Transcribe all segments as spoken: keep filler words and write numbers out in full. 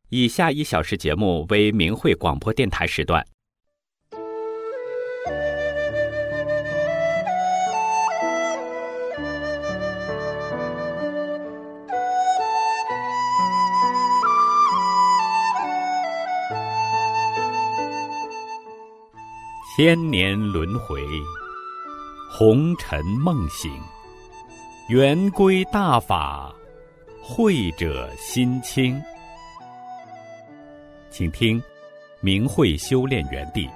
以下一小时节目为明慧广播电台时段。千年轮回，红尘梦醒，圆规大法，慧者心清。请听明慧修炼园地。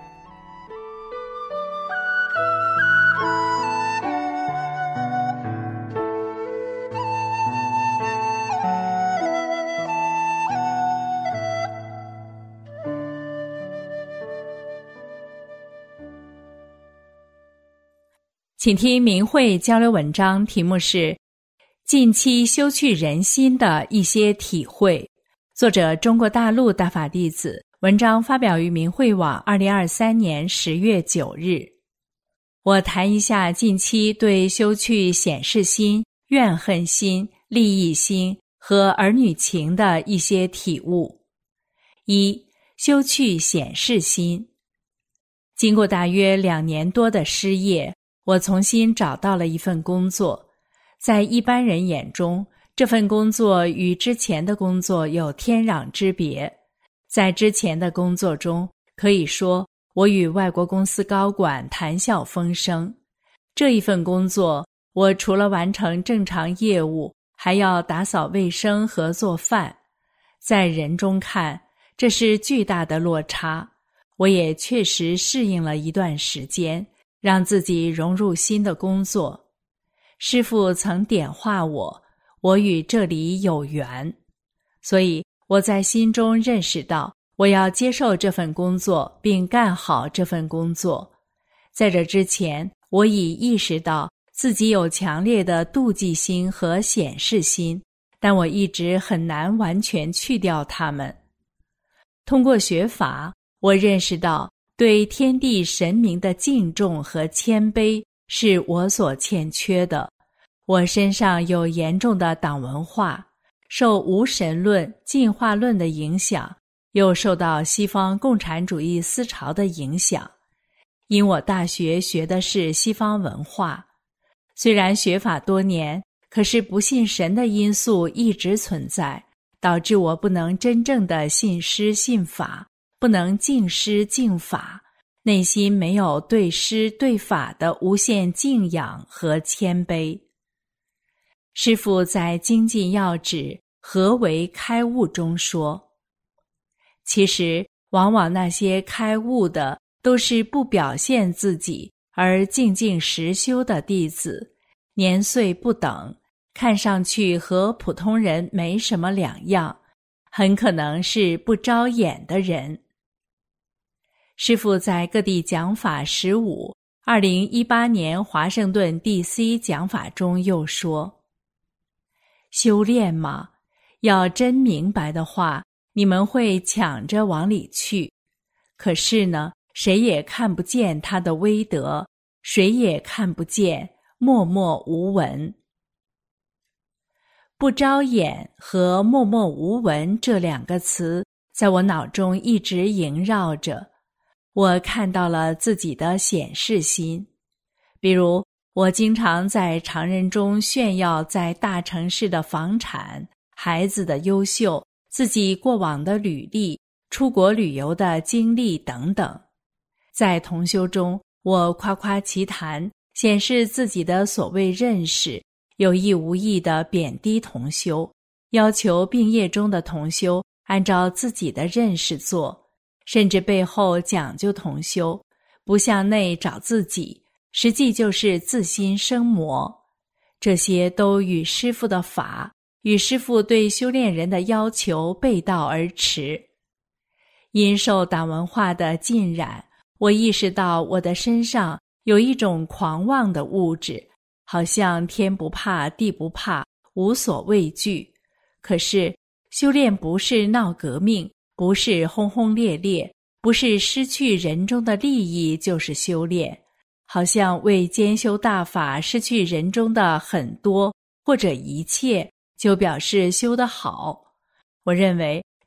请听明慧交流文章，题目是近期修去人心的一些体会，作者中国大陆大法弟子，文章发表于明慧网二零二三年十月九日。我谈一下近期对修去显示心、怨恨心、利益心和儿女情的一些体悟。一、修去显示心。经过大约两年多的失业，我重新找到了一份工作。在一般人眼中，这份工作与之前的工作有天壤之别。在之前的工作中，可以说我与外国公司高管谈笑风生。这一份工作，我除了完成正常业务，还要打扫卫生和做饭。在人中看，这是巨大的落差。我也确实适应了一段时间，让自己融入新的工作。师父曾点化我，我与这里有缘，所以我在心中认识到，我要接受这份工作，并干好这份工作。在这之前，我已意识到自己有强烈的妒忌心和显示心，但我一直很难完全去掉它们。通过学法，我认识到对天地神明的敬重和谦卑是我所欠缺的。我身上有严重的党文化，受无神论、进化论的影响，又受到西方共产主义思潮的影响。因我大学学的是西方文化，虽然学法多年，可是不信神的因素一直存在，导致我不能真正的信师信法，不能敬师敬法，内心没有对师对法的无限敬仰和谦卑。师父在精进要旨何为开悟中说，其实往往那些开悟的都是不表现自己而静静实修的弟子，年岁不等，看上去和普通人没什么两样，很可能是不招眼的人。师父在各地讲法十五，二零一八年华盛顿 D C 讲法中又说，修炼嘛，要真明白的话，你们会抢着往里去。可是呢，谁也看不见他的威德，谁也看不见，默默无闻。不招眼和默默无闻这两个词，在我脑中一直萦绕着。我看到了自己的显示心，比如我经常在常人中炫耀在大城市的房产、孩子的优秀、自己过往的履历、出国旅游的经历等等。在同修中，我夸夸其谈，显示自己的所谓认识，有意无意地贬低同修，要求病业中的同修按照自己的认识做，甚至背后讲究同修，不向内找自己，实际就是自心生魔。这些都与师父的法，与师父对修炼人的要求背道而驰。因受党文化的浸染，我意识到我的身上有一种狂妄的物质，好像天不怕地不怕，无所畏惧。可是修炼不是闹革命，不是轰轰烈烈，不是失去人中的利益就是修炼，好像为兼修大法失去人中的很多或者一切，就表示修得好。我认为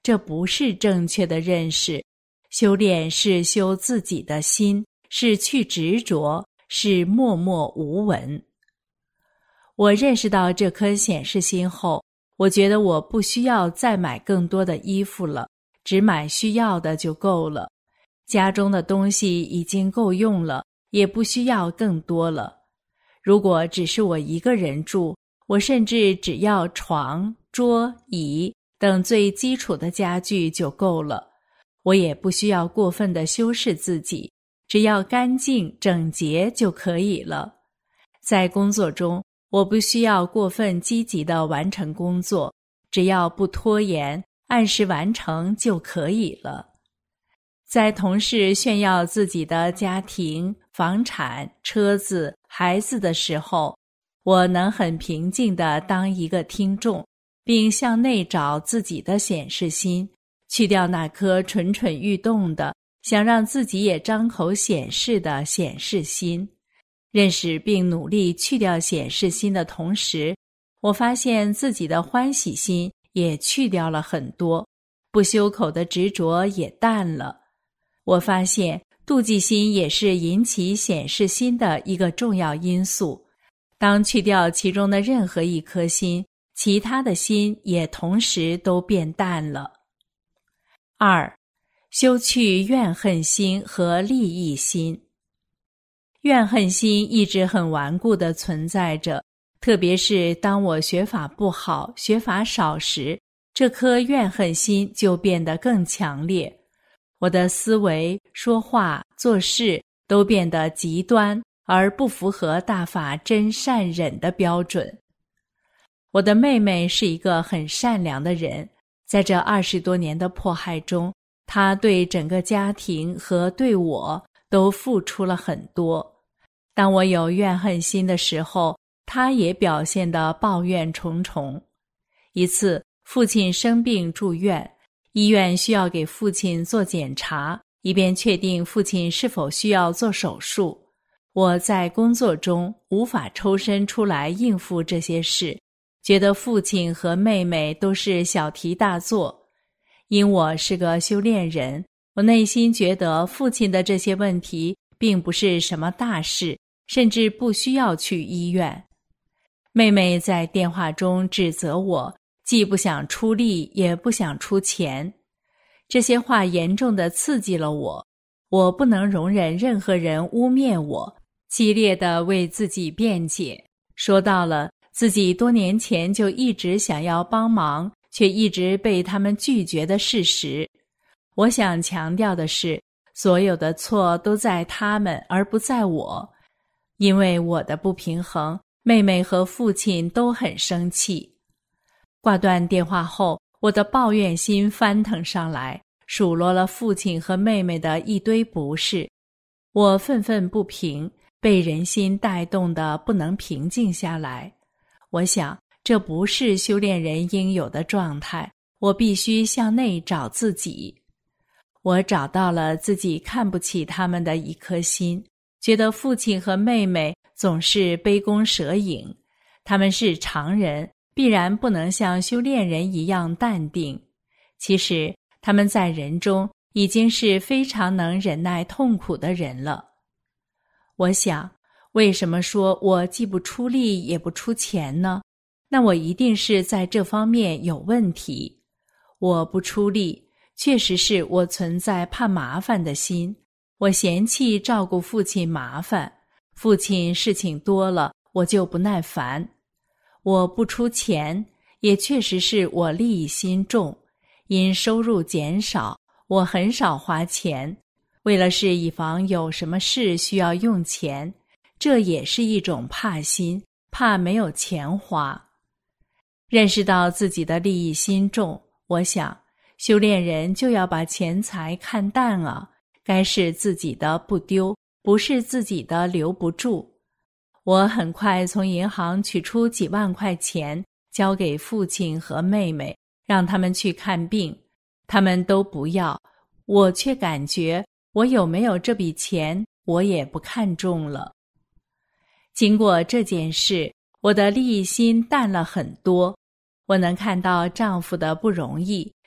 这不是正确的认识。修炼是修自己的心，是去执着，是默默无闻。我认识到这颗显示心后，我觉得我不需要再买更多的衣服了，只买需要的就够了。家中的东西已经够用了，也不需要更多了。如果只是我一个人住，我甚至只要床、桌、椅等最基础的家具就够了。我也不需要过分的修饰自己，只要干净整洁就可以了。在工作中，我不需要过分积极地完成工作，只要不拖延，按时完成就可以了。在同事炫耀自己的家庭、房产、车子、孩子的时候，我能很平静地当一个听众，并向内找自己的显示心，去掉那颗蠢蠢欲动的想让自己也张口显示的显示心。认识并努力去掉显示心的同时，我发现自己的欢喜心也去掉了很多，不修口的执着也淡了。我发现妒忌心也是引起显示心的一个重要因素。当去掉其中的任何一颗心，其他的心也同时都变淡了。二、修去怨恨心和利益心。怨恨心一直很顽固地存在着，特别是当我学法不好、学法少时，这颗怨恨心就变得更强烈。我的思维、说话、做事都变得极端，而不符合大法真善忍的标准。我的妹妹是一个很善良的人，在这二十多年的迫害中，她对整个家庭和对我都付出了很多。当我有怨恨心的时候，她也表现得抱怨重重。一次，父亲生病住院，医院需要给父亲做检查，以便确定父亲是否需要做手术。我在工作中无法抽身出来应付这些事，觉得父亲和妹妹都是小题大做。因我是个修炼人，我内心觉得父亲的这些问题并不是什么大事，甚至不需要去医院。妹妹在电话中指责我，既不想出力，也不想出钱。这些话严重地刺激了我，我不能容忍任何人污蔑我，激烈地为自己辩解，说到了自己多年前就一直想要帮忙，却一直被他们拒绝的事实。我想强调的是，所有的错都在他们，而不在我。因为我的不平衡，妹妹和父亲都很生气。挂断电话后，我的抱怨心翻腾上来，数落了父亲和妹妹的一堆不是。我愤愤不平，被人心带动的不能平静下来。我想，这不是修炼人应有的状态，我必须向内找自己。我找到了自己看不起他们的一颗心，觉得父亲和妹妹总是杯弓蛇影，他们是常人，必然不能像修炼人一样淡定。其实他们在人中已经是非常能忍耐痛苦的人了。我想，为什么说我既不出力也不出钱呢？那我一定是在这方面有问题。我不出力，确实是我存在怕麻烦的心，我嫌弃照顾父亲麻烦，父亲事情多了，我就不耐烦。我不出钱，也确实是我利益心重，因收入减少，我很少花钱，为了是以防有什么事需要用钱，这也是一种怕心，怕没有钱花。认识到自己的利益心重，我想，修炼人就要把钱财看淡啊，该是自己的不丢，不是自己的留不住。我很快从银行取出几万块钱，交给父亲和妹妹，让他们去看病。他们都不要，我却感觉我有没有这笔钱，我也不看重了。经过这件事，我的利益心淡了很多。我能看到丈夫的不容易，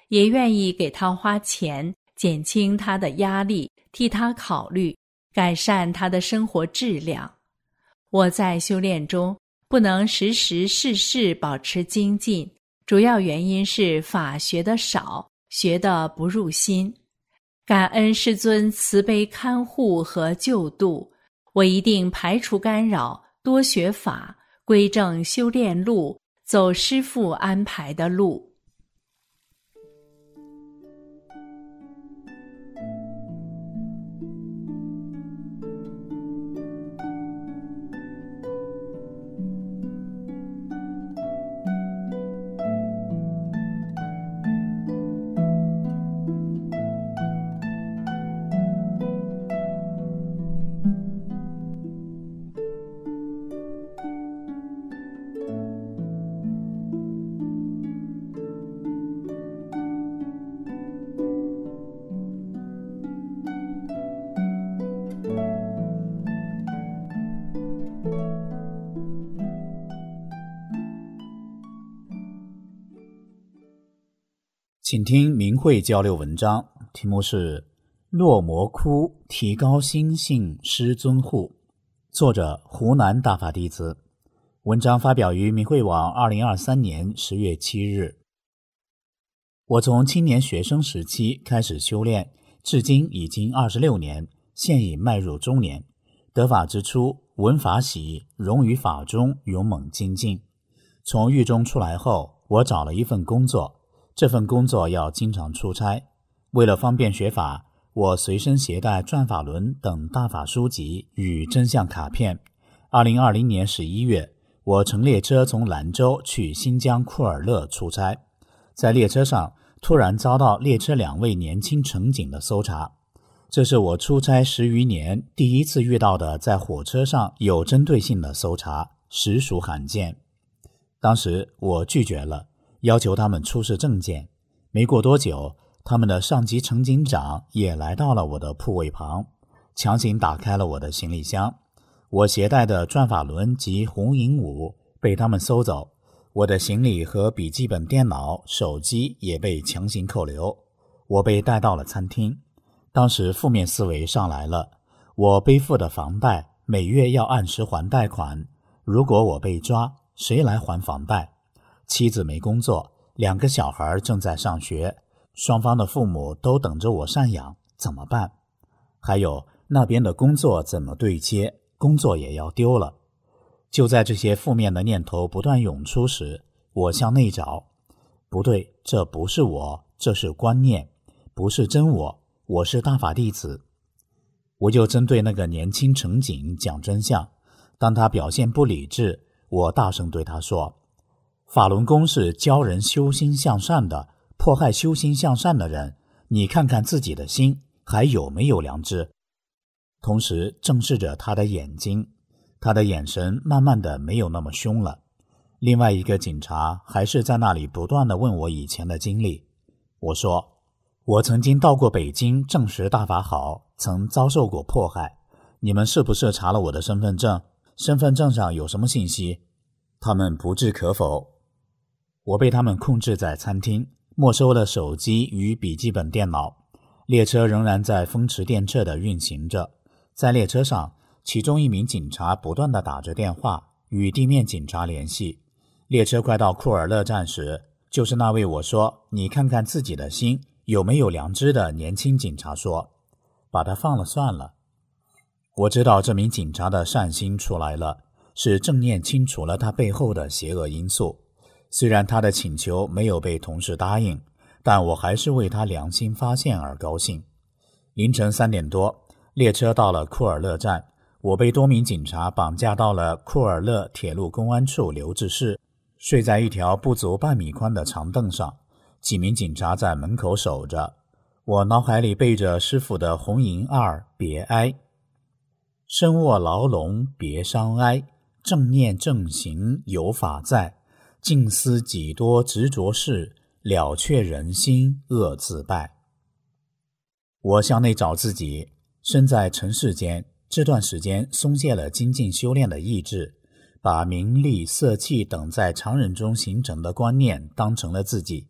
也愿意给他花钱，减轻他的压力，替他考虑，改善他的生活质量。我在修炼中不能时时事事保持精进，主要原因是法学得少，学得不入心。感恩师尊慈悲看护和救度，我一定排除干扰，多学法，归正修炼路，走师父安排的路。 请听明慧交流文章，题目是落魔窟提高心性师尊护，作者湖南大法弟子。文章发表于明慧网二零二三年十月七日。我从青年学生时期开始修炼，至今已经二十六年，现已迈入中年。得法之初，闻法喜，融于法中，勇猛精进。从狱中出来后，我找了一份工作，这份工作要经常出差。为了方便学法，我随身携带《转法轮》等大法书籍与真相卡片。二零二零年十一月，我乘列车从兰州去新疆库尔勒出差，在列车上突然遭到列车两位年轻乘警的搜查。这是我出差十余年第一次遇到的在火车上有针对性的搜查，实属罕见。当时我拒绝了，要求他们出示证件。没过多久，他们的上级乘警长也来到了我的铺位旁，强行打开了我的行李箱。我携带的转法轮及红银五被他们搜走，我的行李和笔记本电脑、手机也被强行扣留。我被带到了餐厅。当时负面思维上来了，我背负的房贷每月要按时还贷款，如果我被抓，谁来还房贷？妻子没工作，两个小孩正在上学，双方的父母都等着我赡养，怎么办？还有那边的工作怎么对接？工作也要丢了。就在这些负面的念头不断涌出时，我向内找，不对，这不是我，这是观念，不是真我，我是大法弟子。我就针对那个年轻乘警讲真相。当他表现不理智，我大声对他说，法轮功是教人修心向善的，迫害修心向善的人，你看看自己的心还有没有良知？同时正视着他的眼睛，他的眼神慢慢的没有那么凶了。另外一个警察还是在那里不断的问我以前的经历。我说，我曾经到过北京证实大法好，曾遭受过迫害，你们是不是查了我的身份证？身份证上有什么信息？他们不置可否。我被他们控制在餐厅，没收了手机与笔记本电脑。列车仍然在风驰电掣地运行着。在列车上，其中一名警察不断地打着电话与地面警察联系。列车快到库尔勒站时，就是那位我说你看看自己的心有没有良知的年轻警察说，把他放了算了。我知道这名警察的善心出来了，是正念清除了他背后的邪恶因素。虽然他的请求没有被同事答应，但我还是为他良心发现而高兴。凌晨三点多，列车到了库尔勒站，我被多名警察绑架到了库尔勒铁路公安处留置室，睡在一条不足半米宽的长凳上，几名警察在门口守着。我脑海里背着师父的红银二别哀，身卧牢笼别伤哀，正念正行有法在，静思几多执着事，了却人心恶自败。我向内找自己，身在尘世间，这段时间松懈了精进修炼的意志，把名利色气等在常人中形成的观念当成了自己，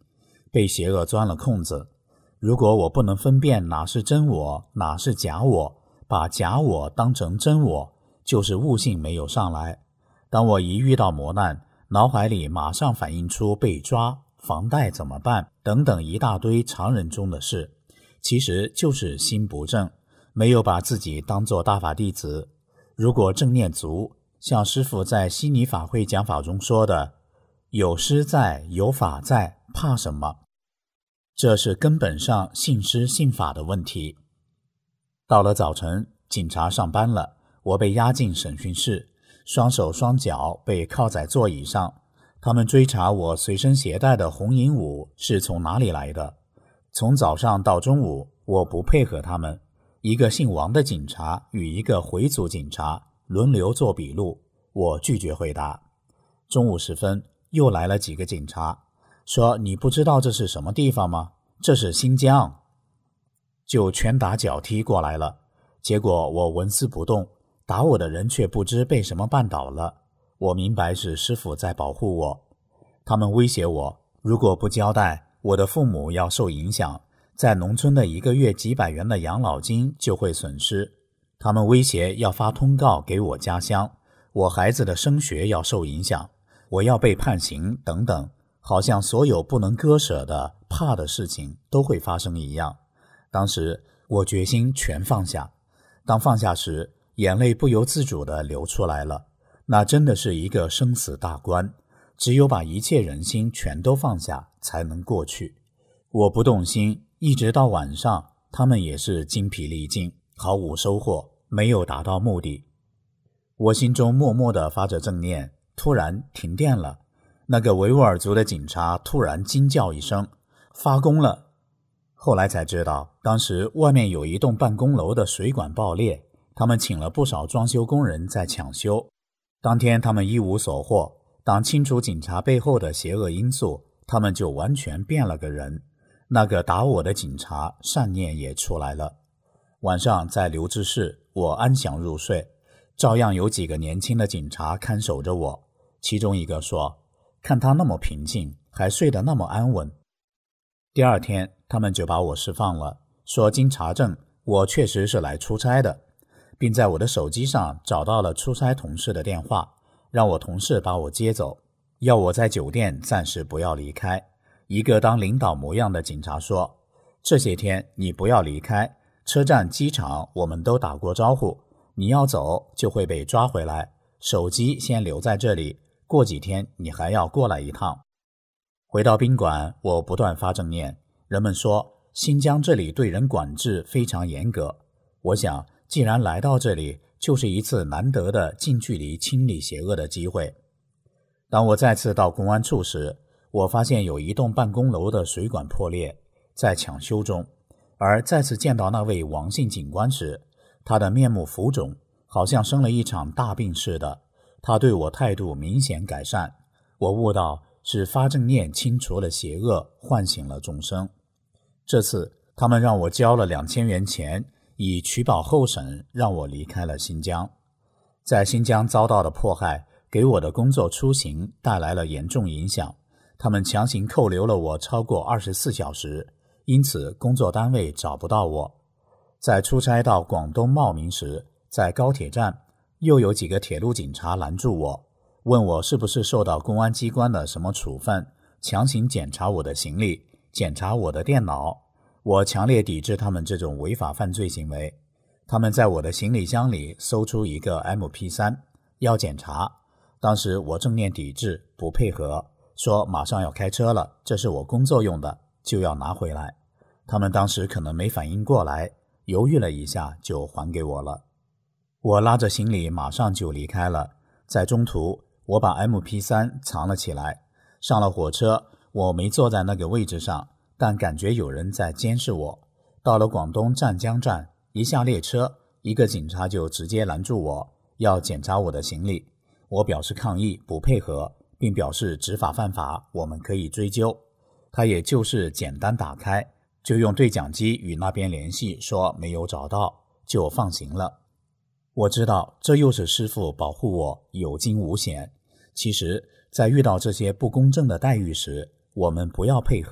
被邪恶钻了空子。如果我不能分辨哪是真我，哪是假我，把假我当成真我，就是悟性没有上来。当我一遇到磨难，脑海里马上反映出被抓、房贷怎么办等等一大堆常人中的事，其实就是心不正，没有把自己当作大法弟子。如果正念足，像师父在悉尼法会讲法中说的，有师在，有法在，怕什么？这是根本上信师信法的问题。到了早晨，警察上班了，我被押进审讯室，双手双脚被靠在座椅上。他们追查我随身携带的红银五是从哪里来的。从早上到中午，我不配合他们，一个姓王的警察与一个回族警察轮流做笔录，我拒绝回答。中午时分，又来了几个警察，说你不知道这是什么地方吗？这是新疆。就拳打脚踢过来了，结果我纹丝不动，打我的人却不知被什么绊倒了。我明白是师父在保护我。他们威胁我，如果不交代，我的父母要受影响，在农村的一个月几百元的养老金就会损失。他们威胁要发通告给我家乡，我孩子的升学要受影响，我要被判刑等等，好像所有不能割舍的怕的事情都会发生一样。当时我决心全放下，当放下时，眼泪不由自主地流出来了。那真的是一个生死大关，只有把一切人心全都放下才能过去。我不动心，一直到晚上，他们也是精疲力尽，毫无收获，没有达到目的。我心中默默地发着正念，突然停电了。那个维吾尔族的警察突然惊叫一声，发功了。后来才知道，当时外面有一栋办公楼的水管爆裂，他们请了不少装修工人在抢修。当天他们一无所获，当清楚警察背后的邪恶因素，他们就完全变了个人。那个打我的警察善念也出来了。晚上在留置室，我安详入睡，照样有几个年轻的警察看守着我。其中一个说，看他那么平静，还睡得那么安稳。第二天他们就把我释放了，说经查证我确实是来出差的，并在我的手机上找到了出差同事的电话，让我同事把我接走，要我在酒店暂时不要离开。一个当领导模样的警察说，这些天你不要离开，车站机场我们都打过招呼，你要走就会被抓回来，手机先留在这里，过几天你还要过来一趟。回到宾馆，我不断发正念。人们说新疆这里对人管制非常严格，我想既然来到这里，就是一次难得的近距离清理邪恶的机会。当我再次到公安处时，我发现有一栋办公楼的水管破裂，在抢修中。而再次见到那位王姓警官时，他的面目浮肿，好像生了一场大病似的。他对我态度明显改善，我悟到是发正念清除了邪恶，唤醒了众生。这次他们让我交了两千元钱，以取保候审，让我离开了新疆。在新疆遭到的迫害，给我的工作出行带来了严重影响。他们强行扣留了我超过二十四小时，因此工作单位找不到我。在出差到广东茂名时，在高铁站又有几个铁路警察拦住我，问我是不是受到公安机关的什么处分，强行检查我的行李，检查我的电脑。我强烈抵制他们这种违法犯罪行为。他们在我的行李箱里搜出一个 M P 三， 要检查。当时我正面抵制，不配合，说马上要开车了，这是我工作用的，就要拿回来。他们当时可能没反应过来，犹豫了一下就还给我了。我拉着行李马上就离开了。在中途我把 M P 三 藏了起来。上了火车，我没坐在那个位置上，但感觉有人在监视我。到了广东湛江站，一下列车，一个警察就直接拦住我，要检查我的行李。我表示抗议，不配合，并表示执法犯法，我们可以追究。他也就是简单打开，就用对讲机与那边联系，说没有找到，就放行了。我知道这又是师父保护我有惊无险。其实在遇到这些不公正的待遇时，我们不要配合，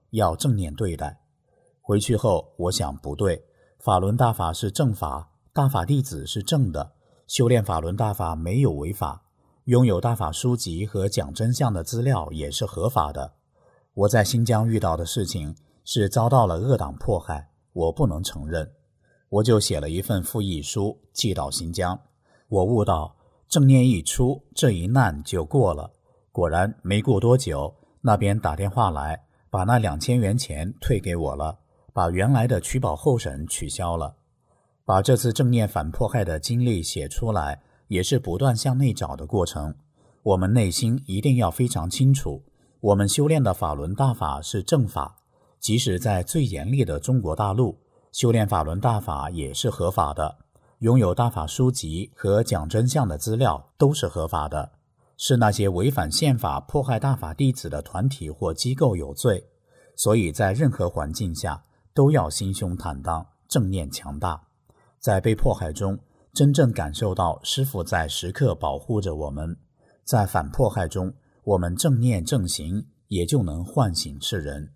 要正念对待。回去后我想不对，法轮大法是正法，大法弟子是正的，修炼法轮大法没有违法，拥有大法书籍和讲真相的资料也是合法的。我在新疆遇到的事情是遭到了恶党迫害，我不能承认，我就写了一份复议书寄到新疆。我悟到正念一出，这一难就过了。果然没过多久，那边打电话来，把那两千元钱退给我了，把原来的取保候审取消了。把这次正念反迫害的经历写出来，也是不断向内找的过程。我们内心一定要非常清楚，我们修炼的法轮大法是正法，即使在最严厉的中国大陆，修炼法轮大法也是合法的，拥有大法书籍和讲真相的资料都是合法的。是那些违反宪法迫害大法弟子的团体或机构有罪，所以在任何环境下都要心胸坦荡，正念强大。在被迫害中真正感受到师父在时刻保护着我们，在反迫害中我们正念正行，也就能唤醒世人。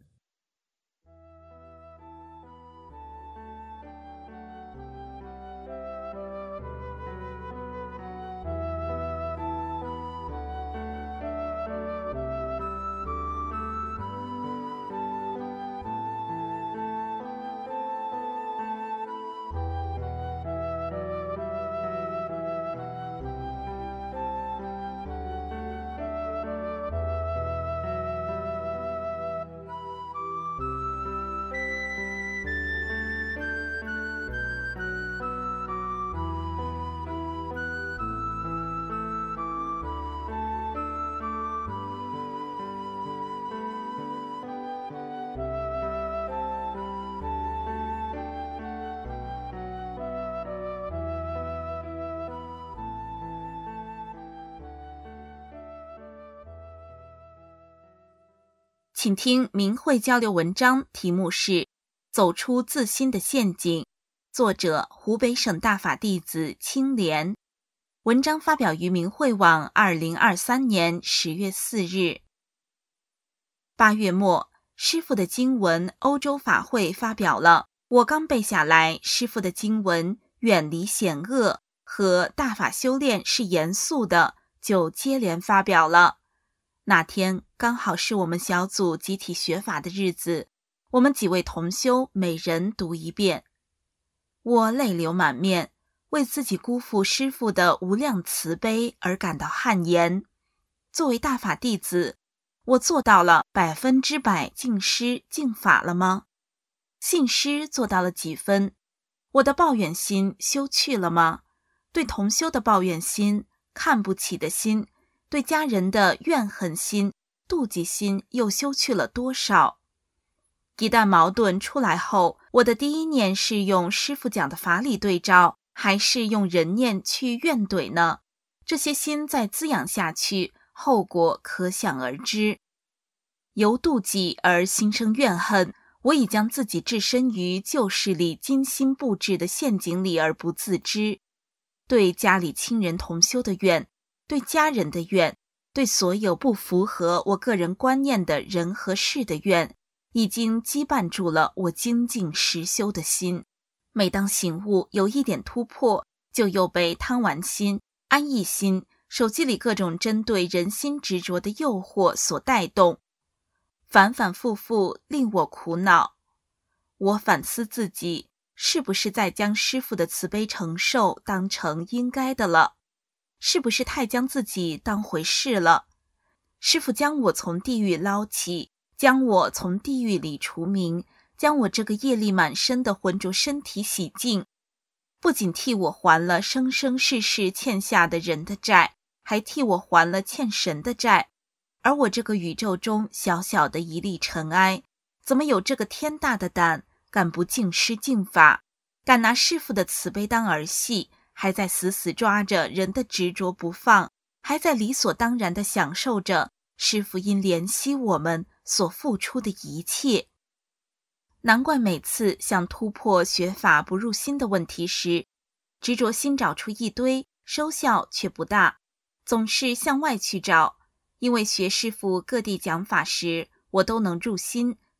请听明慧交流文章，题目是走出自心的陷阱，作者湖北省大法弟子青莲。文章发表于明慧网二零二三年十月四日。八月末，师父的经文欧洲法会发表了，我刚背下来师父的经文远离险恶和大法修炼是严肃的，就接连发表了。那天刚好是我们小组集体学法的日子，我们几位同修每人读一遍。我泪流满面，为自己辜负师父的无量慈悲而感到汗颜。作为大法弟子，我做到了百分之百敬师敬法了吗？信师做到了几分？我的抱怨心修去了吗？对同修的抱怨心、看不起的心，对家人的怨恨心、妒忌心又修去了多少？一旦矛盾出来后，我的第一念是用师父讲的法理对照，还是用人念去怨怼呢？这些心再滋养下去，后果可想而知。由妒忌而心生怨恨，我已将自己置身于旧势力精心布置的陷阱里而不自知。对家里亲人同修的怨，对家人的怨，对所有不符合我个人观念的人和事的怨，已经羁绊住了我精进实修的心。每当醒悟有一点突破，就又被贪玩心、安逸心、手机里各种针对人心执着的诱惑所带动，反反复复令我苦恼。我反思自己，是不是在将师父的慈悲承受当成应该的了？是不是太将自己当回事了？师父将我从地狱捞起，将我从地狱里除名，将我这个业力满身的浑浊身体洗净，不仅替我还了生生世世欠下的人的债，还替我还了欠神的债。而我这个宇宙中小小的一粒尘埃，怎么有这个天大的胆，敢不敬师敬法，敢拿师父的慈悲当儿戏，还在死死抓着人的执着不放，还在理所当然地享受着师父因怜惜我们所付出的一切。难怪每次想突破学法不入心的问题时，执着心找出一堆，收效却不大，总是向外去找。因为学师父各地讲法时，我都能入心，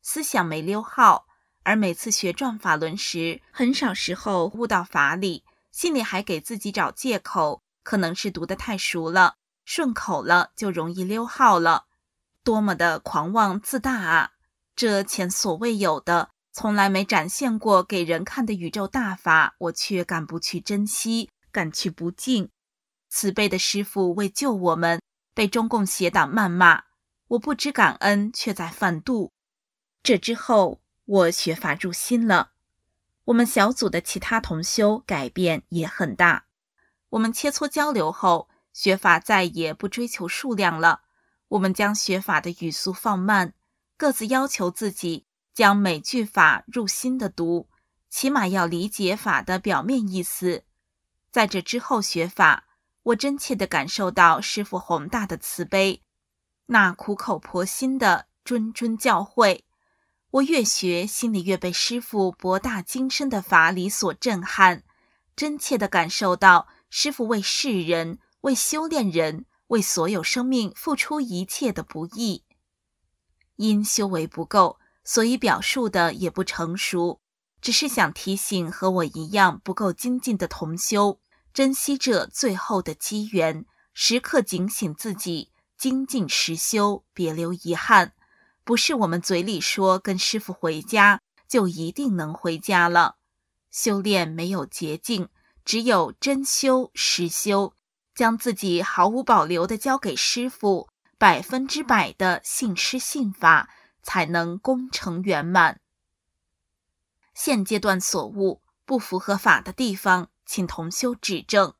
思想没溜号，而每次学转法轮时，很少时候悟到法理，心里还给自己找借口，可能是读得太熟了，顺口了就容易溜号了。多么的狂妄自大啊！这前所未有的，从来没展现过给人看的宇宙大法，我却敢不去珍惜，敢去不敬。慈悲的师父为救我们，被中共邪党谩骂，我不知感恩，却在犯妒。这之后，我学法入心了。我们小组的其他同修改变也很大。我们切磋交流后，学法再也不追求数量了。我们将学法的语速放慢，各自要求自己将每句法入心的读，起码要理解法的表面意思。在这之后学法，我真切地感受到师父宏大的慈悲，那苦口婆心的谆谆教诲。我越学，心里越被师父博大精深的法理所震撼，真切地感受到师父为世人、为修炼人、为所有生命付出一切的不易。因修为不够，所以表述的也不成熟，只是想提醒和我一样不够精进的同修，珍惜这最后的机缘，时刻警醒自己，精进实修，别留遗憾。不是我们嘴里说跟师父回家，就一定能回家了。修炼没有捷径，只有真修实修，将自己毫无保留地交给师父，百分之百的信师信法，才能功成圆满。现阶段所悟不符合法的地方，请同修指正。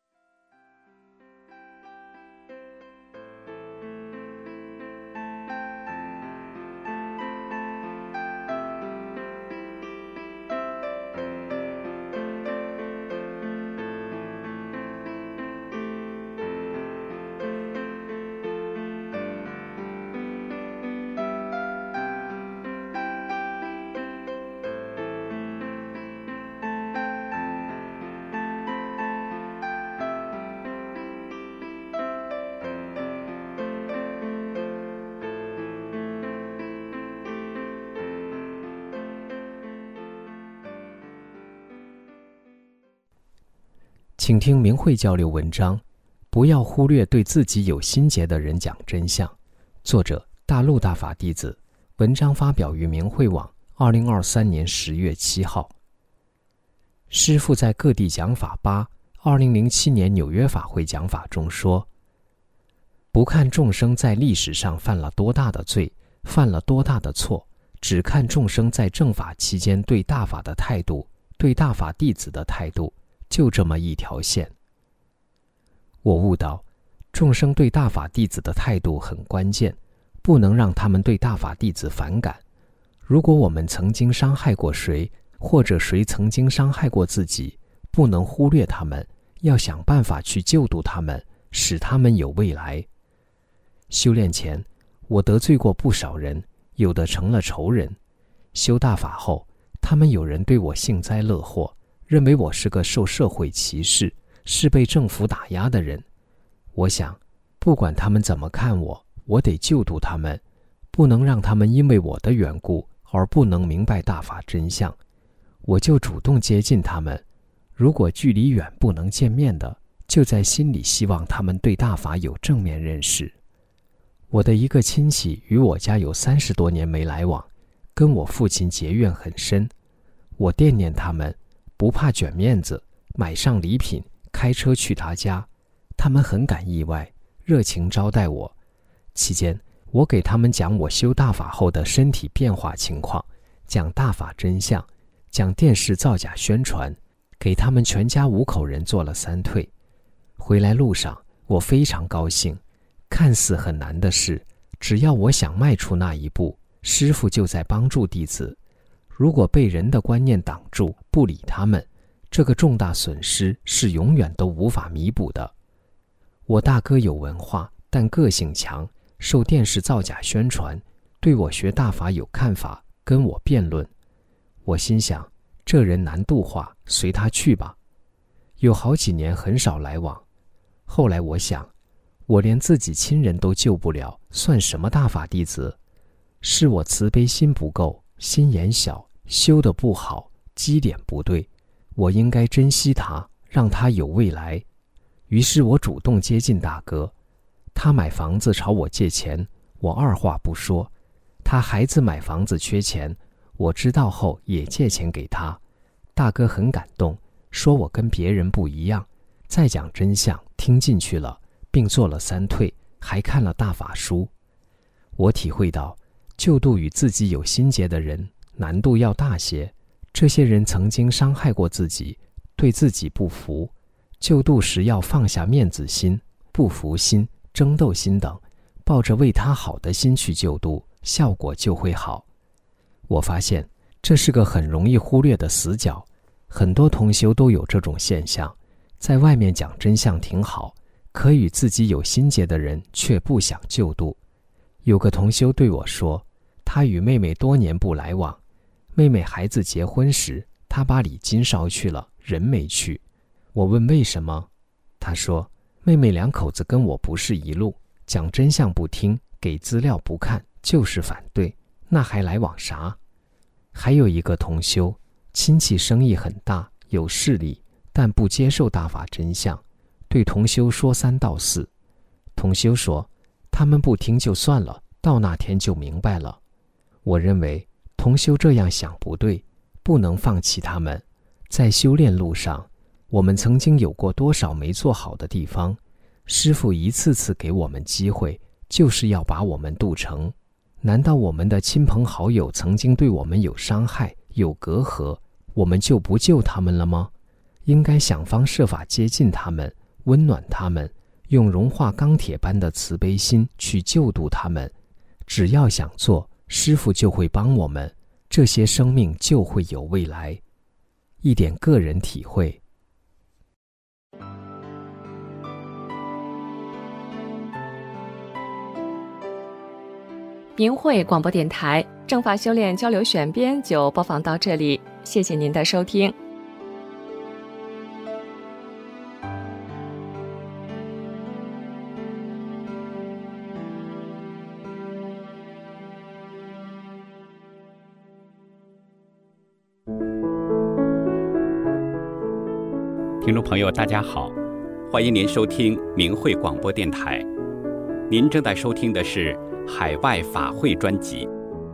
请听明慧交流文章，不要忽略对自己有心结的人讲真相。作者大陆大法弟子，文章发表于明慧网，二零二三年十月七号。师父在各地讲法八，二零零七年纽约法会讲法中说：不看众生在历史上犯了多大的罪，犯了多大的错，只看众生在正法期间对大法的态度，对大法弟子的态度，就这么一条线。我悟到，众生对大法弟子的态度很关键，不能让他们对大法弟子反感。如果我们曾经伤害过谁，或者谁曾经伤害过自己，不能忽略他们，要想办法去救度他们，使他们有未来。修炼前，我得罪过不少人，有的成了仇人。修大法后，他们有人对我幸灾乐祸，认为我是个受社会歧视，是被政府打压的人。我想，不管他们怎么看我，我得救度他们，不能让他们因为我的缘故而不能明白大法真相。我就主动接近他们，如果距离远不能见面的，就在心里希望他们对大法有正面认识。我的一个亲戚与我家有三十多年没来往，跟我父亲结怨很深。我惦念他们，不怕卷面子，买上礼品，开车去他家，他们很感意外，热情招待我。期间，我给他们讲我修大法后的身体变化情况，讲大法真相，讲电视造假宣传，给他们全家五口人做了三退。回来路上，我非常高兴。看似很难的事，只要我想迈出那一步，师父就在帮助弟子。如果被人的观念挡住，不理他们，这个重大损失是永远都无法弥补的。我大哥有文化，但个性强，受电视造假宣传，对我学大法有看法，跟我辩论。我心想，这人难度化，随他去吧。有好几年很少来往。后来我想，我连自己亲人都救不了，算什么大法弟子？是我慈悲心不够， 心眼小，修得不好，基点不对，我应该珍惜他，让他有未来。于是我主动接近大哥，他买房子朝我借钱，我二话不说。他孩子买房子缺钱，我知道后也借钱给他。大哥很感动，说我跟别人不一样，再讲真相，听进去了，并做了三退，还看了大法书。我体会到，救度与自己有心结的人难度要大些。这些人曾经伤害过自己，对自己不服，救度时要放下面子心、不服心、争斗心等，抱着为他好的心去救度，效果就会好。我发现这是个很容易忽略的死角，很多同修都有这种现象，在外面讲真相挺好，可与自己有心结的人却不想救度。有个同修对我说，他与妹妹多年不来往，妹妹孩子结婚时，他把礼金捎去了，人没去。我问为什么，他说妹妹两口子跟我不是一路，讲真相不听，给资料不看，就是反对，那还来往啥？还有一个同修，亲戚生意很大，有势力，但不接受大法真相，对同修说三道四。同修说他们不听就算了，到那天就明白了。我认为同修这样想不对，不能放弃他们。在修炼路上，我们曾经有过多少没做好的地方，师父一次次给我们机会，就是要把我们渡成。难道我们的亲朋好友曾经对我们有伤害、有隔阂，我们就不救他们了吗？应该想方设法接近他们，温暖他们，用融化钢铁般的慈悲心去救度他们。只要想做，师父就会帮我们，这些生命就会有未来。一点个人体会。 明慧广播电台正法修炼交流选编就播放到这里，谢谢您的收听。 听众朋友大家好，欢迎您收听明慧广播电台。您正在收听的是海外法会专辑。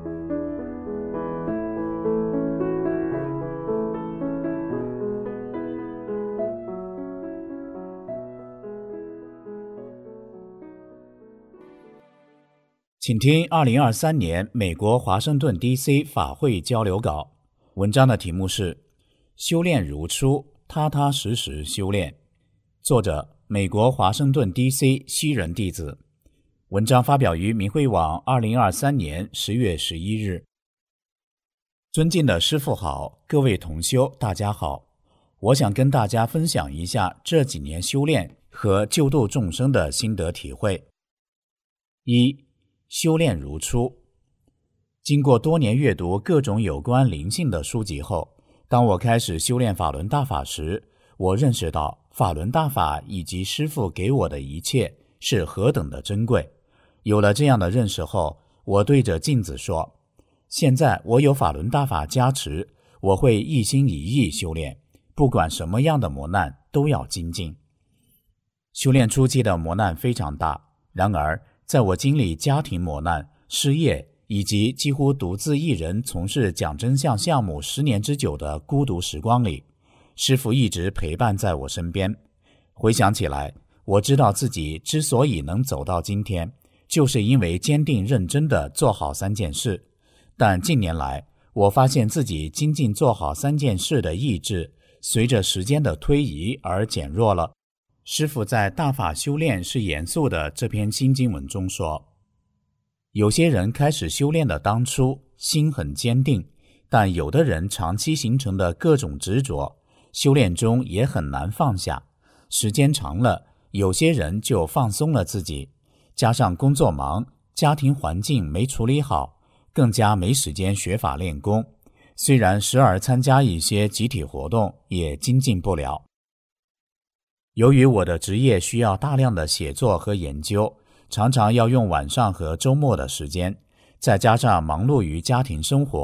请听二零二三年美国华盛顿 D C 法会交流稿，文章的题目是修炼如初，踏踏实实修炼，作者美国华盛顿 D C 西人弟子。文章发表于明慧网二零二三年十月十一日。尊敬的师父好，各位同修大家好，我想跟大家分享一下这几年修炼和救度众生的心得体会。一、修炼如初。经过多年阅读各种有关灵性的书籍后，当我开始修炼法轮大法时，我认识到法轮大法以及师父给我的一切是何等的珍贵。有了这样的认识后，我对着镜子说，现在我有法轮大法加持，我会一心一意修炼，不管什么样的磨难都要精进。修炼初期的磨难非常大，然而在我经历家庭磨难、失业以及几乎独自一人从事讲真相项目十年之久的孤独时光里，师父一直陪伴在我身边。回想起来，我知道自己之所以能走到今天，就是因为坚定认真地做好三件事。但近年来，我发现自己精进做好三件事的意志，随着时间的推移而减弱了。师父在《大法修炼是严肃的》这篇新经文中说，有些人开始修炼的当初心很坚定，但有的人长期形成的各种执着，修炼中也很难放下。时间长了，有些人就放松了自己，加上工作忙，家庭环境没处理好，更加没时间学法练功。虽然时而参加一些集体活动，也精进不了。由于我的职业需要大量的写作和研究，常常要用晚上和周末的时间，再加上忙碌于家庭生活，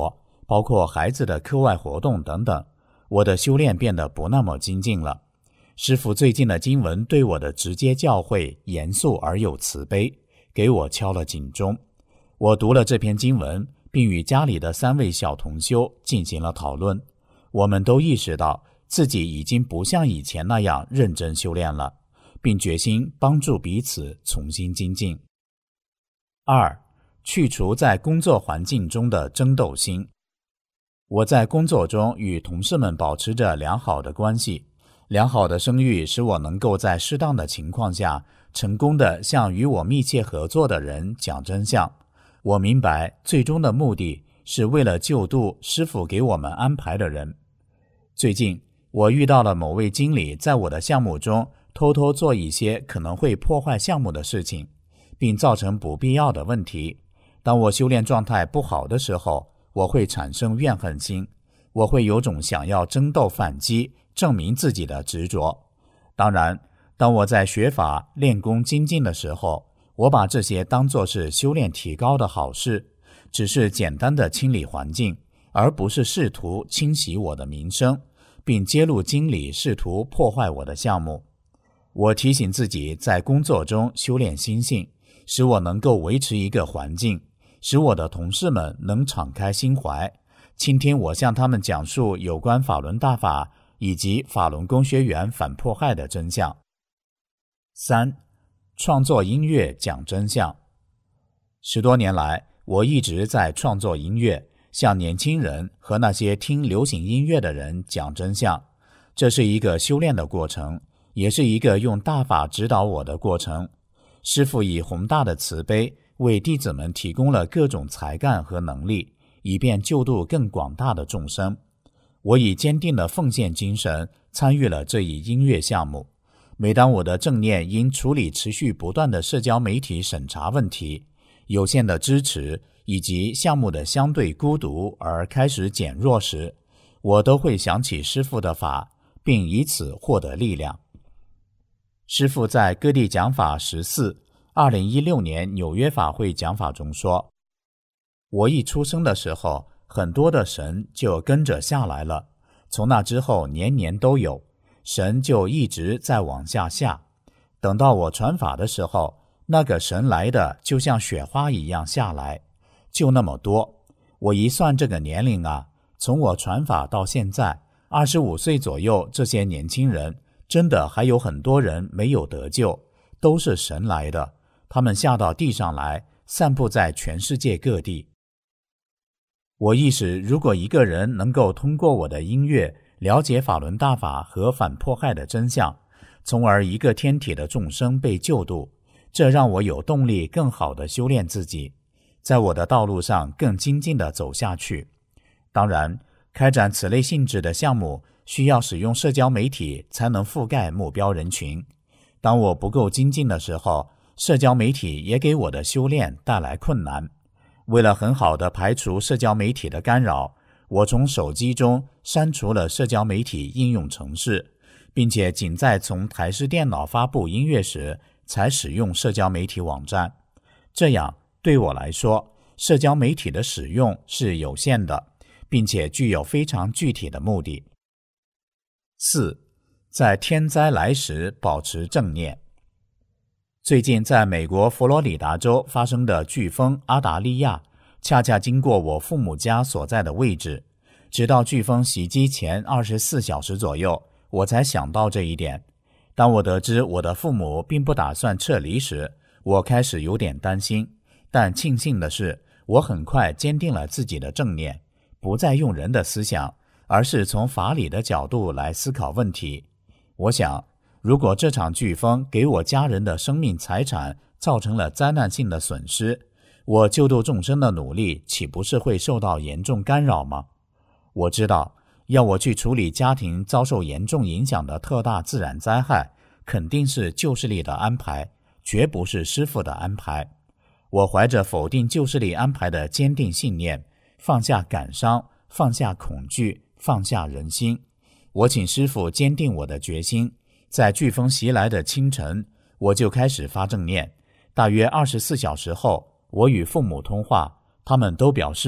包括孩子的课外活动等等，我的修炼变得不那么精进了。师父最近的经文对我的直接教诲严肃而又慈悲，给我敲了警钟。我读了这篇经文，并与家里的三位小同修进行了讨论。我们都意识到自己已经不像以前那样认真修炼了，并决心帮助彼此重新精进。二、去除在工作环境中的争斗心。我在工作中与同事们保持着良好的关系，良好的声誉使我能够在适当的情况下成功地向与我密切合作的人讲真相。我明白最终的目的是为了救度师父给我们安排的人。最近我遇到了某位经理在我的项目中偷偷做一些可能会破坏项目的事情，并造成不必要的问题。当我修炼状态不好的时候，我会产生怨恨心，我会有种想要争斗反击证明自己的执着。当然，当我在学法练功精进的时候，我把这些当作是修炼提高的好事，只是简单的清理环境，而不是试图清洗我的名声，并揭露经理试图破坏我的项目。我提醒自己在工作中修炼心性，使我能够维持一个环境，使我的同事们能敞开心怀，倾听我向他们讲述有关法轮大法以及法轮功学员反迫害的真相。三、创作音乐讲真相。十多年来，我一直在创作音乐，向年轻人和那些听流行音乐的人讲真相。这是一个修炼的过程，也是一个用大法指导我的过程。师父以宏大的慈悲为弟子们提供了各种才干和能力，以便救度更广大的众生。我以坚定的奉献精神参与了这一音乐项目。每当我的正念因处理持续不断的社交媒体审查问题、有限的支持以及项目的相对孤独而开始减弱时，我都会想起师父的法，并以此获得力量。师父在各地讲法十四二零一六年纽约法会讲法中说，我一出生的时候，很多的神就跟着下来了，从那之后年年都有，神就一直在往下下。等到我传法的时候，那个神来的就像雪花一样下来，就那么多。我一算这个年龄啊，从我传法到现在二十五岁左右，这些年轻人真的还有很多人没有得救，都是神来的，他们下到地上来，散布在全世界各地。我意识，如果一个人能够通过我的音乐了解法轮大法和反迫害的真相，从而一个天体的众生被救度，这让我有动力更好地修炼自己，在我的道路上更精进地走下去。当然，开展此类性质的项目需要使用社交媒体才能覆盖目标人群。当我不够精进的时候，社交媒体也给我的修炼带来困难。为了很好地排除社交媒体的干扰，我从手机中删除了社交媒体应用程式，并且仅在从台式电脑发布音乐时才使用社交媒体网站。这样对我来说，社交媒体的使用是有限的，并且具有非常具体的目的。四、在天灾来时保持正念。最近在美国佛罗里达州发生的飓风阿达利亚，恰恰经过我父母家所在的位置。直到飓风袭击前二十四小时左右，我才想到这一点。当我得知我的父母并不打算撤离时，我开始有点担心。但庆幸的是，我很快坚定了自己的正念，不再用人的思想，而是从法理的角度来思考问题。我想，如果这场飓风给我家人的生命财产造成了灾难性的损失，我救度众生的努力岂不是会受到严重干扰吗？我知道，要我去处理家庭遭受严重影响的特大自然灾害，肯定是救世力的安排，绝不是师父的安排。我怀着否定救世力安排的坚定信念，放下感伤，放下恐惧，放下人心。我请师父坚定我的决心。在飓风袭来的清晨，我就开始发正念。大约二十四小时后，我与父母通话，他们都表示，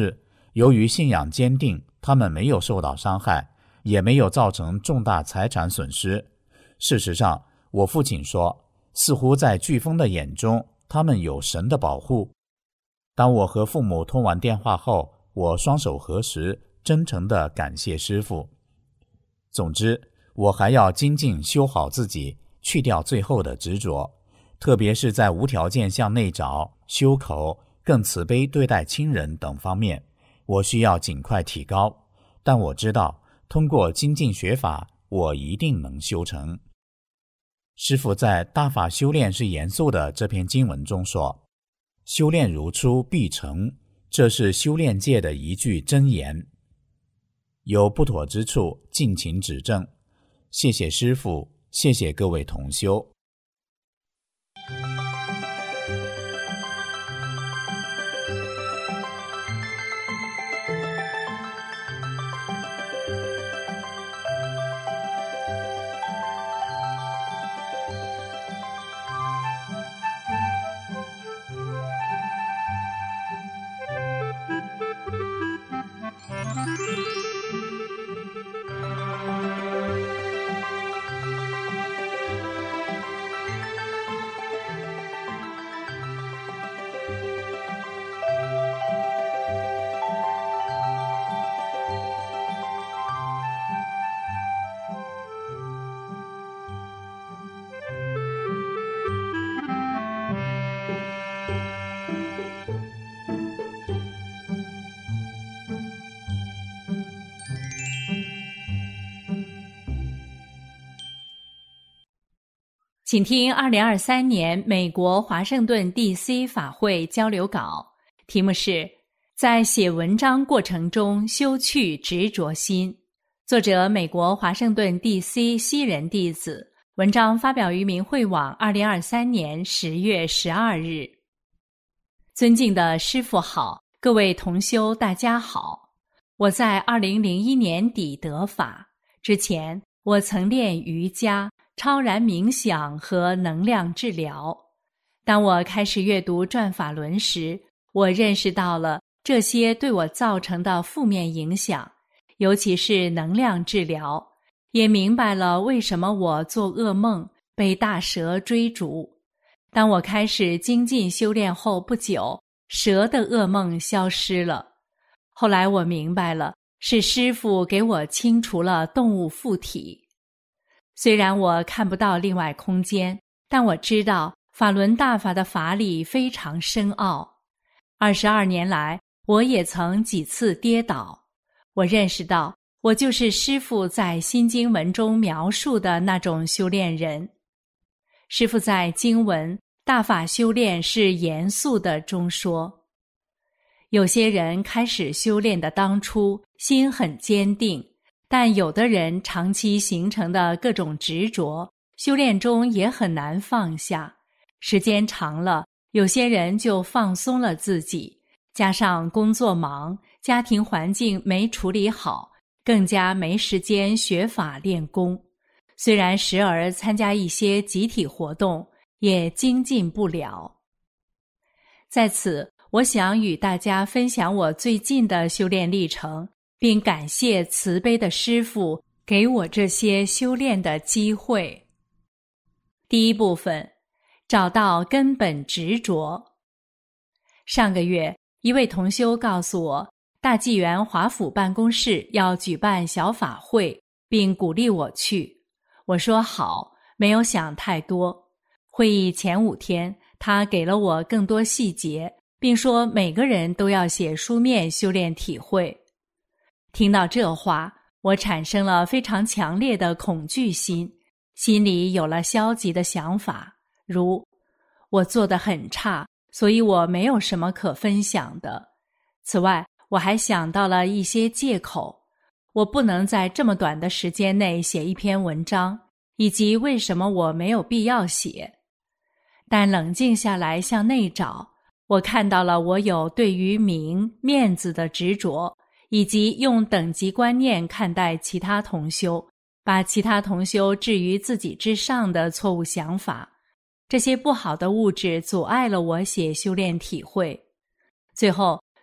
由于信仰坚定，他们没有受到伤害，也没有造成重大财产损失。事实上，我父亲说，似乎在飓风的眼中，他们有神的保护。当我和父母通完电话后，我双手合十，真诚地感谢师父。总之，我还要精进修好自己，去掉最后的执着，特别是在无条件向内找、修口、更慈悲对待亲人等方面，我需要尽快提高。但我知道，通过精进学法，我一定能修成。师父在《大法修炼是严肃的》这篇经文中说，修炼如初必成，这是修炼界的一句真言。有不妥之处，敬请指正。谢谢师父，谢谢各位同修。 请听二零二三年美国华盛顿 D C 法会交流稿，题目是在写文章过程中修去执着心，作者美国华盛顿 D C 西人弟子，文章发表于明慧网二零二三年十月十二日。尊敬的师父好，各位同修大家好。我在二零零一年底得法，之前我曾练瑜伽、超然冥想和能量治疗。当我开始阅读转法轮时，我认识到了这些对我造成的负面影响，尤其是能量治疗，也明白了为什么我做噩梦，被大蛇追逐。当我开始精进修炼后不久，蛇的噩梦消失了。后来我明白了，是师父给我清除了动物附体。虽然我看不到另外空间，但我知道法轮大法的法理非常深奥。二十二年来，我也曾几次跌倒。我认识到，我就是师父在新经文中描述的那种修炼人。师父在经文《大法修炼是严肃的》中说，有些人开始修炼的当初，心很坚定。但有的人长期形成的各种执着，修炼中也很难放下。时间长了，有些人就放松了自己，加上工作忙，家庭环境没处理好，更加没时间学法练功。虽然时而参加一些集体活动，也精进不了。在此，我想与大家分享我最近的修炼历程，并感谢慈悲的师父给我这些修炼的机会。第一部分，找到根本执着。上个月，一位同修告诉我，大纪元华府办公室要举办小法会，并鼓励我去。我说好，没有想太多。会议前五天，他给了我更多细节，并说每个人都要写书面修炼体会。听到这话，我产生了非常强烈的恐惧心，心里有了消极的想法，如我做得很差，所以我没有什么可分享的。此外，我还想到了一些借口，我不能在这么短的时间内写一篇文章，以及为什么我没有必要写。但冷静下来向内找，我看到了我有对于名、面子的执着，以及用等级观念看待其他同修，把其他同修置于自己之上的错误想法。这些不好的物质阻碍了我写修炼体会。最后，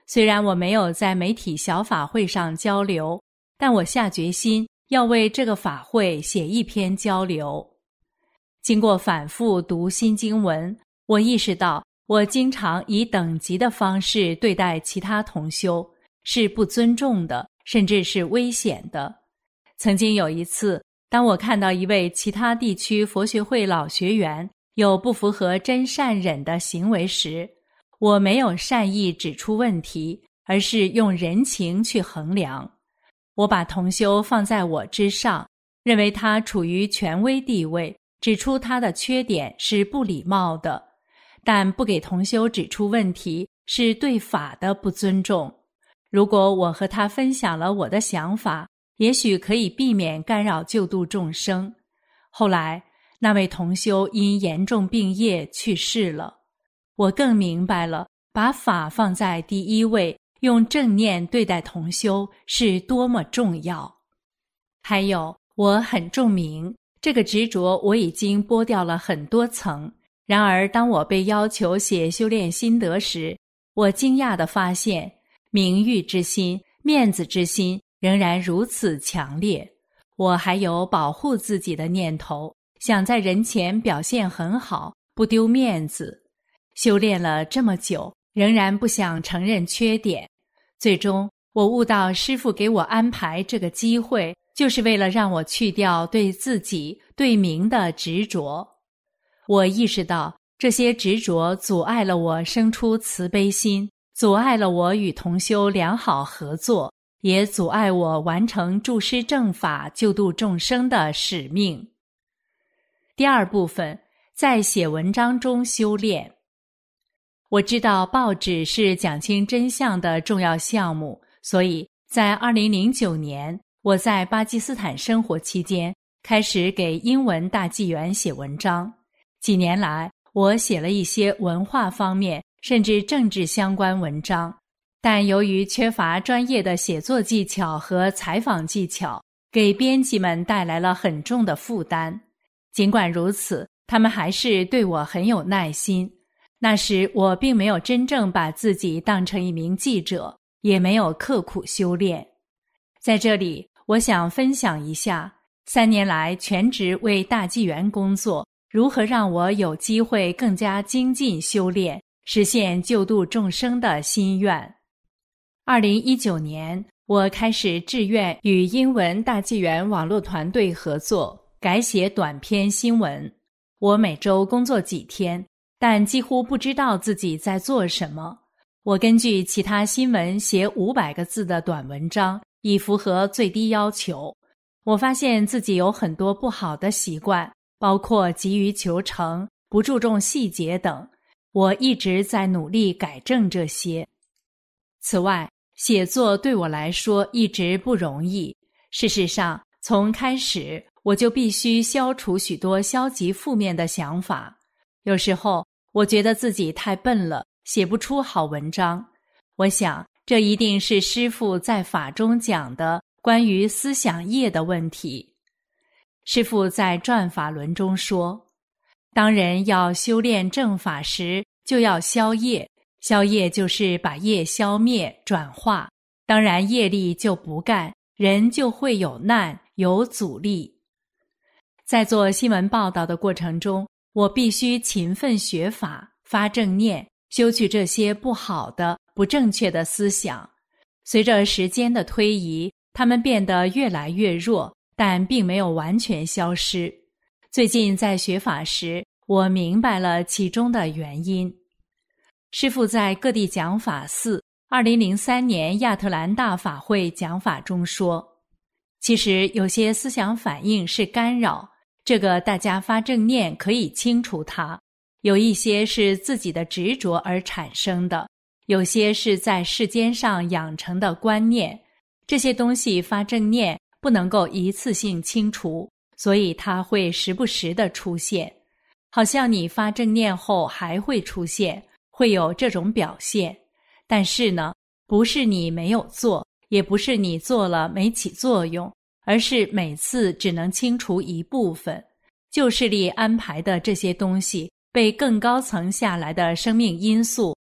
虽然我没有在媒体小法会上交流，但我下决心要为这个法会写一篇交流。经过反复读新经文，我意识到我经常以等级的方式对待其他同修，是不尊重的，甚至是危险的。曾经有一次，当我看到一位其他地区佛学会老学员有不符合真善忍的行为时，我没有善意指出问题，而是用人情去衡量。我把同修放在我之上，认为他处于权威地位，指出他的缺点是不礼貌的，但不给同修指出问题是对法的不尊重。如果我和他分享了我的想法，也许可以避免干扰救度众生。后来，那位同修因严重病业去世了。我更明白了，把法放在第一位，用正念对待同修是多么重要。还有，我很重明，这个执着我已经剥掉了很多层。然而，当我被要求写修炼心得时，我惊讶地发现，名誉之心、面子之心仍然如此强烈。我还有保护自己的念头，想在人前表现很好，不丢面子。修炼了这么久，仍然不想承认缺点。最终，我悟到师父给我安排这个机会，就是为了让我去掉对自己、对名的执着。我意识到，这些执着阻碍了我生出慈悲心，阻碍了我与同修良好合作，也阻碍我完成助师正法救度众生的使命。第二部分，在写文章中修炼。我知道报纸是讲清真相的重要项目，所以在二零零九年，我在巴基斯坦生活期间，开始给英文大纪元写文章。几年来，我写了一些文化方面甚至政治相关文章，但由于缺乏专业的写作技巧和采访技巧，给编辑们带来了很重的负担。尽管如此，他们还是对我很有耐心。那时我并没有真正把自己当成一名记者，也没有刻苦修炼。在这里，我想分享一下三年来全职为大纪元工作，如何让我有机会更加精进修炼，实现救度众生的心愿。二零一九年，我开始志愿与英文大纪元网络团队合作，改写短篇新闻。我每周工作几天，但几乎不知道自己在做什么。我根据其他新闻写五百个字的短文章，以符合最低要求。我发现自己有很多不好的习惯，包括急于求成、不注重细节等。我一直在努力改正这些。此外，写作对我来说一直不容易。事实上，从开始我就必须消除许多消极负面的想法。有时候我觉得自己太笨了，写不出好文章。我想这一定是师父在法中讲的关于思想业的问题。师父在转法轮中说，当人要修炼正法时，就要消业，消业就是把业消灭转化，当然业力就不干，人就会有难有阻力。在做新闻报道的过程中，我必须勤奋学法，发正念，修去这些不好的、不正确的思想。随着时间的推移，它们变得越来越弱，但并没有完全消失。最近在学法时，我明白了其中的原因。师父在各地讲法寺二零零三年亚特兰大法会讲法中说，其实有些思想反应是干扰，这个大家发正念可以清除它。有一些是自己的执着而产生的，有些是在世间上养成的观念，这些东西发正念不能够一次性清除，所以它会时不时地出现。好像你发正念后还会出现，会有这种表现。但是呢，不是你没有做，也不是你做了没起作用，而是每次只能清除一部分。旧势力安排的这些东西被更高层下来的生命因素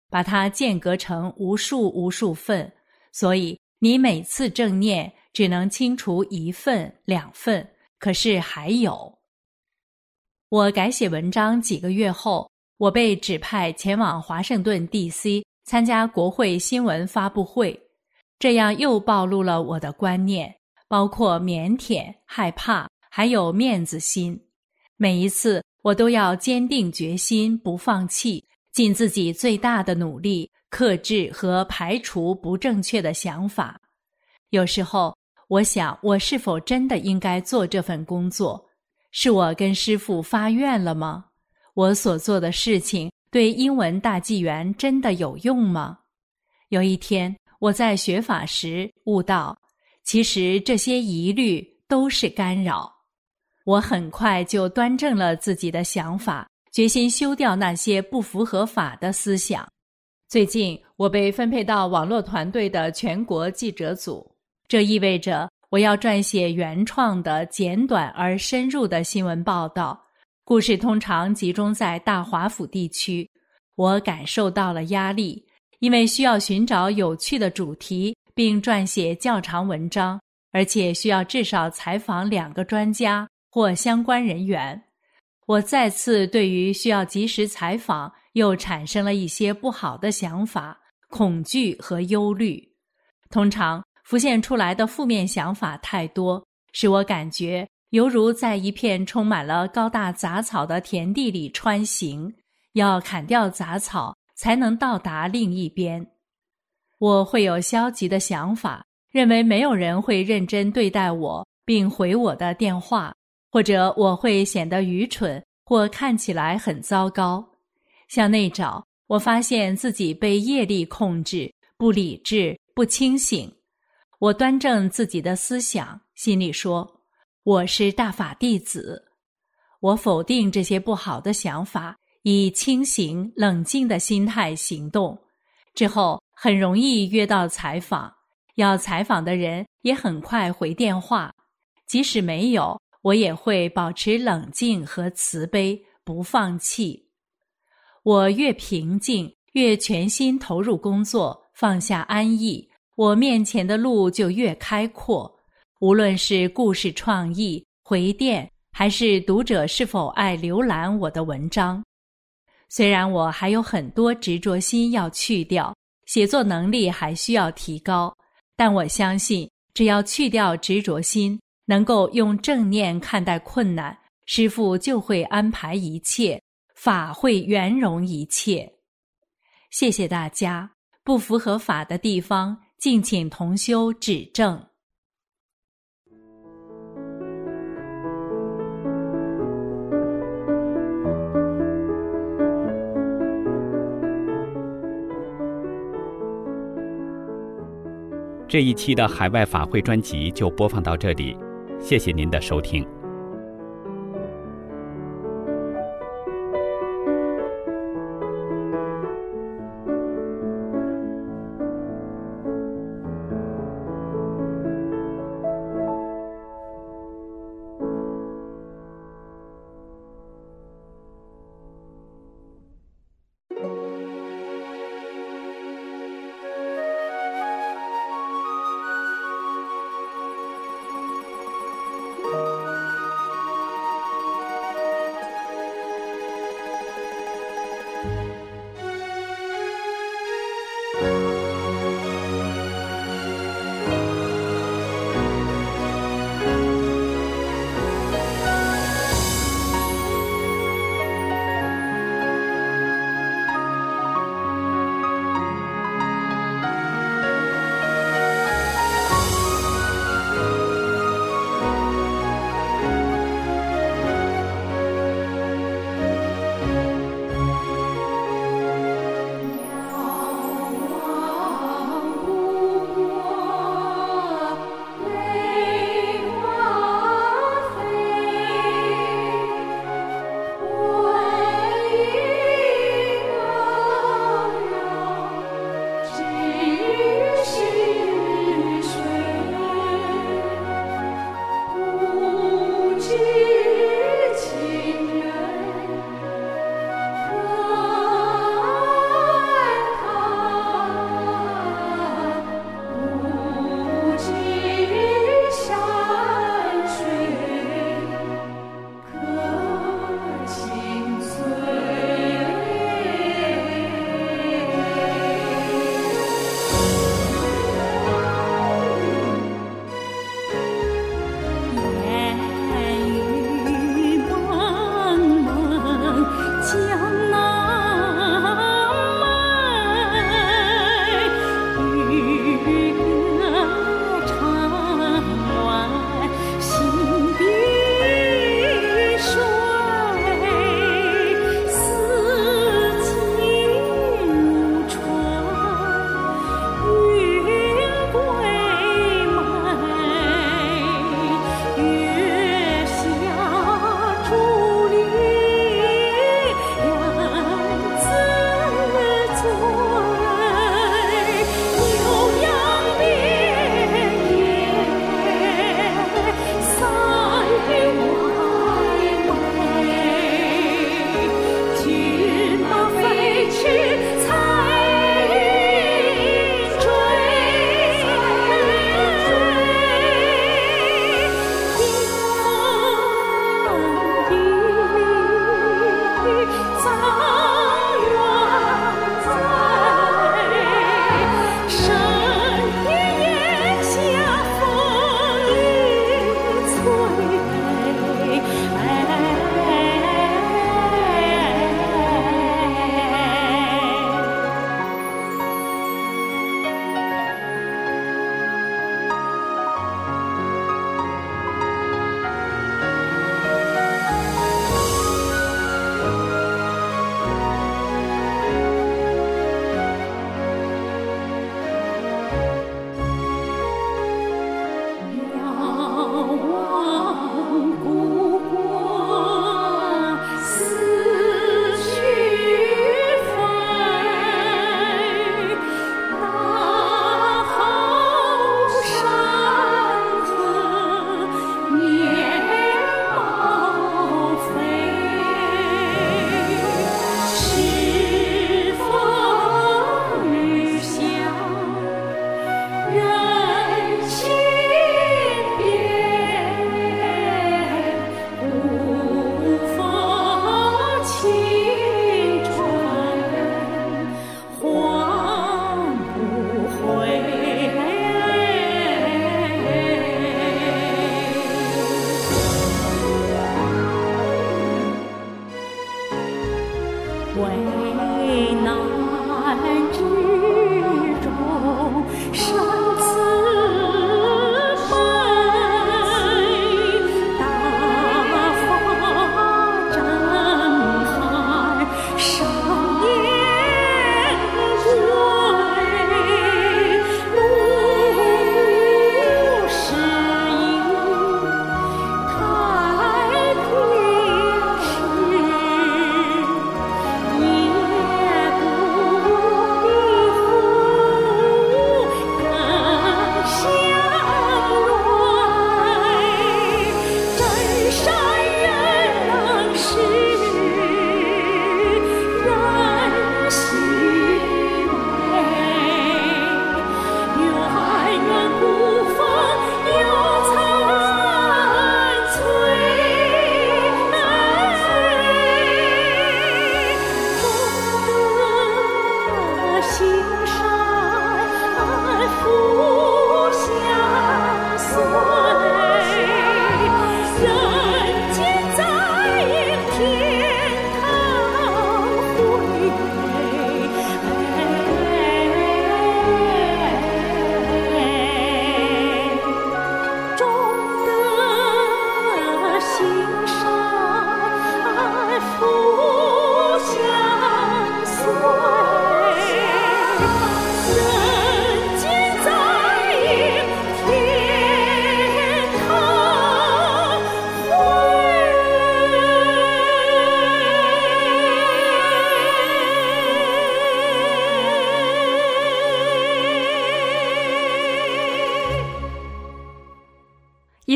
把它间隔成无数无数份，所以你每次正念只能清除一份、两份，可是还有。我改写文章几个月后，我被指派前往华盛顿 D C 参加国会新闻发布会，这样又暴露了我的观念，包括腼腆、害怕，还有面子心。每一次我都要坚定决心，不放弃，尽自己最大的努力，克制和排除不正确的想法。有时候我想，我是否真的应该做这份工作？是我跟师父发愿了吗？我所做的事情对英文大纪元真的有用吗？有一天我在学法时悟到，其实这些疑虑都是干扰。我很快就端正了自己的想法，决心修掉那些不符合法的思想。最近我被分配到网络团队的全国记者组，这意味着我要撰写原创的简短而深入的新闻报道，故事通常集中在大华府地区。我感受到了压力，因为需要寻找有趣的主题并撰写较长文章，而且需要至少采访两个专家或相关人员。我再次对于需要及时采访又产生了一些不好的想法、恐惧和忧虑。通常浮现出来的负面想法太多，使我感觉犹如在一片充满了高大杂草的田地里穿行，要砍掉杂草才能到达另一边。我会有消极的想法，认为没有人会认真对待我并回我的电话，或者我会显得愚蠢或看起来很糟糕。向内找，我发现自己被业力控制，不理智，不清醒。我端正自己的思想，心里说，我是大法弟子。我否定这些不好的想法，以清醒冷静的心态行动。之后很容易约到采访，要采访的人也很快回电话。即使没有，我也会保持冷静和慈悲，不放弃。我越平静，越全心投入工作，放下安逸，我面前的路就越开阔。无论是故事创意、回电，还是读者是否爱浏览我的文章。虽然我还有很多执着心要去掉，写作能力还需要提高，但我相信，只要去掉执着心，能够用正念看待困难，师父就会安排一切，法会圆融一切。谢谢大家，不符合法的地方，敬请同修指正。 这一期的海外法会专辑就播放到这里，谢谢您的收听。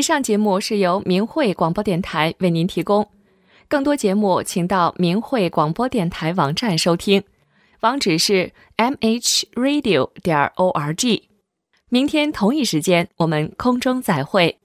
上节目是由明慧广播电台为您提供，更多节目请到明慧广播电台网站收听，网址是 m h radio 点 org。明天同一时间我们空中再会。